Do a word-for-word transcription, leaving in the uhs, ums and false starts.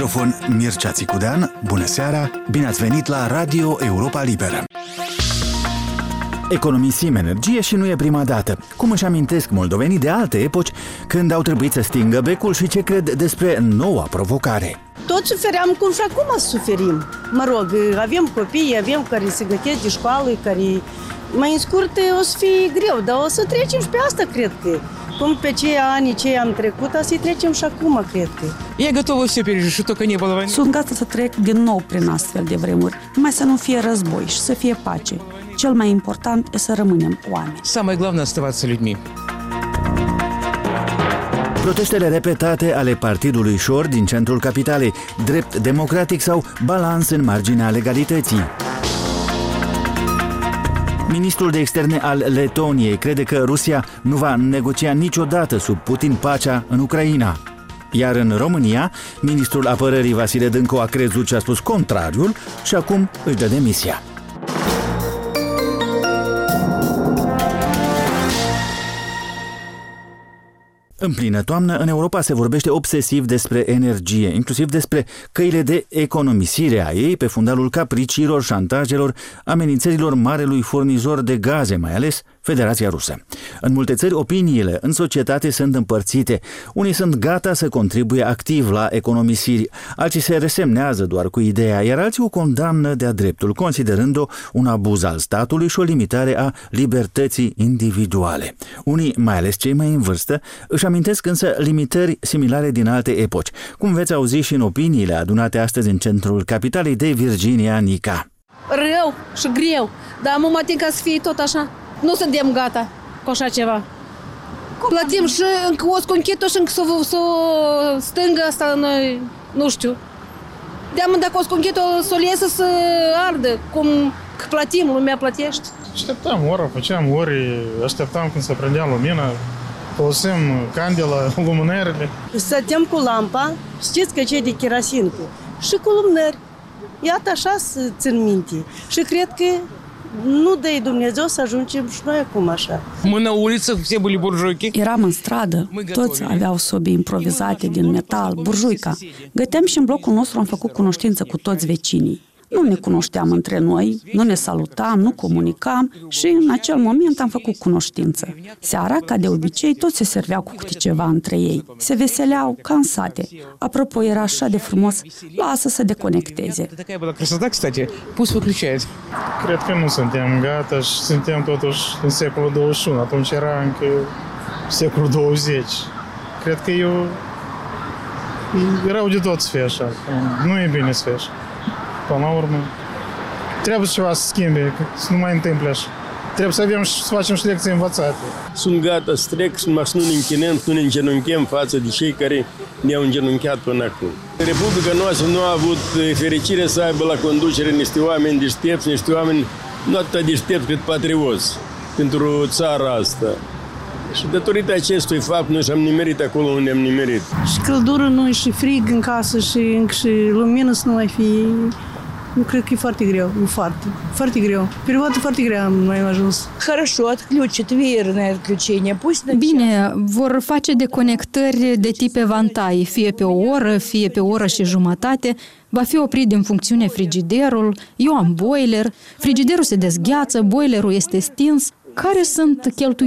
microfon Mircea Țicudean. Bună seara, bine ați venit la Radio Europa Liberă. Economisim energie și nu e prima dată. Cum își amintesc moldovenii de alte epoci când au trebuit să stingă becul și ce cred despre noua provocare. Tot sufeream cum și acum suferim. Mă rog, avem copii, avem care se gătesc de școală, care mai în scurt o să fie greu, dar o să trecem și pe asta, cred că. Cum pe cei ani ce am trecut, să-i trecem și acum, cred că. Я готова все пережить, только не было войны. Sunt gata să trec din nou prin astfel de vremuri, numai să nu fie război și să fie pace. Cel mai important e să rămânem oameni. Самое главное оставаться людьми. Protestele repetate ale partidului Șor din centrul capitalei, drept democratic sau balans în marginea legalității. Ministrul de externe al Letoniei crede că Rusia nu va negocia niciodată sub Putin pacea în Ucraina. Iar în România, ministrul apărării Vasile Dâncu a crezut și a spus contrariul și acum își dă demisia. În plină toamnă, în Europa se vorbește obsesiv despre energie, inclusiv despre căile de economisire a ei pe fundalul capriciilor, șantajelor, amenințărilor marelui furnizor de gaze, mai ales Federația Rusă. În multe țări, opiniile în societate sunt împărțite. Unii sunt gata să contribuie activ la economisiri, alții se resemnează doar cu ideea, iar alții o condamnă de-a dreptul, considerând-o un abuz al statului și o limitare a libertății individuale. Unii, mai ales cei mai în vârstă, își amintesc însă limitări similare din alte epoci, cum veți auzi și în opiniile adunate astăzi în centrul capitalei de Virginia Nica. Rău și greu, dar mă mă ca să fie tot așa. Nu suntem gata cu așa ceva. Plătim și încă o sconchită și încă să o stângă asta, noi, nu știu. De-am dacă o sconchită să o iesă să ardă, cum plătim, lumea plătește. Așteptam ora, făceam ori, așteptam când se prindea lumina, folosim candela, lumânările. Stăteam cu lampa, știți că cei de kerosin și cu lumânări. Iată așa să țin minte. Și cred că nu dă-i Dumnezeu să ajungem și noi acum așa. Мы на улицах, все были буржуйки. Eram în stradă, toți aveau sobii improvizate din metal, burjuica. Găteam și în blocul nostru am făcut cunoștință cu toți vecinii. Nu ne cunoșteam între noi, nu ne salutam, nu comunicam și în acel moment am făcut cunoștință. Seara, ca de obicei, toți se serveau cu câte ceva între ei. Se veseleau ca în sate. Apropo, era așa de frumos, lasă să deconecteze. Такая была красота, кстати, пусть выключает. Cred că nu suntem gata și suntem totuși în secolul douăzeci și unu, atunci era încă secolul douăzeci. Cred că eu erau de tot să fie așa, nu e bine să fie așa. Până la urmă, trebuie ceva să schimbe, să nu mai întâmple așa. Trebuie să avem și să facem și lecții învățate. Sunt gata să trec, numai să nu ne închinăm, să nu ne îngenunchem față de cei care ne-au îngenunchiat până acum. Republica noastră nu a avut fericire să aibă la conducere niște oameni deștepți, niște oameni nu atât deștepți cât patrioți pentru țara asta. Și datorită acestui fapt, noi și-am nimerit acolo unde am nimerit. Și căldură nu și frig în casă și încă și lumină să nu mai fie. Nu cred că e foarte greu, e foarte, foarte greu. Perioada foarte grea am mai ajuns. Хорошо, отключат веерное отключение. Пусть Bine, vor face deconectări de tip evantai, fie pe o oră, fie pe o oră și jumătate. Va fi oprit din funcțiune frigiderul, eu am boiler, frigiderul se dezgheață, boilerul este stins. Care sunt cheltuielile